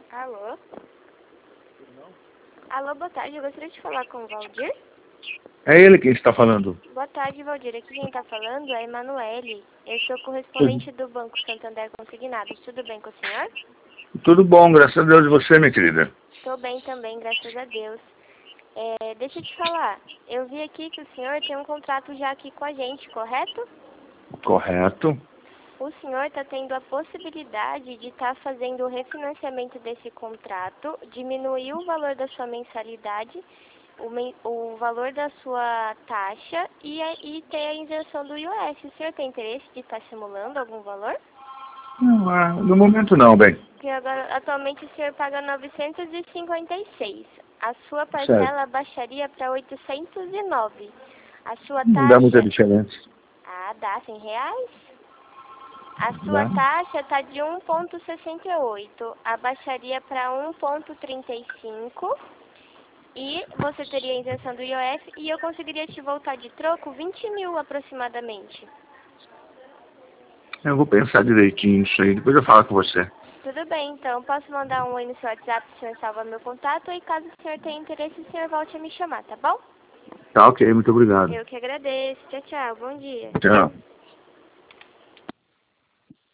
Alô? Alô, boa tarde. Eu gostaria de falar com o Valdir. É ele quem está falando. Boa tarde, Valdir. Aqui quem está falando é a Emanuele. Eu sou correspondente do Banco Santander Consignados. Tudo bem com o senhor? Tudo bom, graças a Deus. E você, minha querida? Estou bem também, graças a Deus. Deixa eu te falar. Eu vi aqui que o senhor tem um contrato já aqui com a gente, correto? Correto. O senhor está tendo a possibilidade de estar fazendo o refinanciamento desse contrato, diminuir o valor da sua mensalidade, o valor da sua taxa e ter a isenção do IOF. O senhor tem interesse de estar simulando algum valor? Não, no momento não, bem. Porque agora, atualmente o senhor paga 956. A sua Certo. parcela baixaria para 809. A sua Não dá muita taxa... diferença. Ah, dá R$100? A sua taxa está de 1,68. Abaixaria para 1,35. E você teria a isenção do IOF e eu conseguiria te voltar de troco 20 mil aproximadamente. Eu vou pensar direitinho nisso aí, depois eu falo com você. Tudo bem, então posso mandar um oi no seu WhatsApp, o senhor salva meu contato e caso o senhor tenha interesse, o senhor volte a me chamar, tá bom? Tá ok, muito obrigado. Eu que agradeço. Tchau, tchau. Bom dia. Tchau.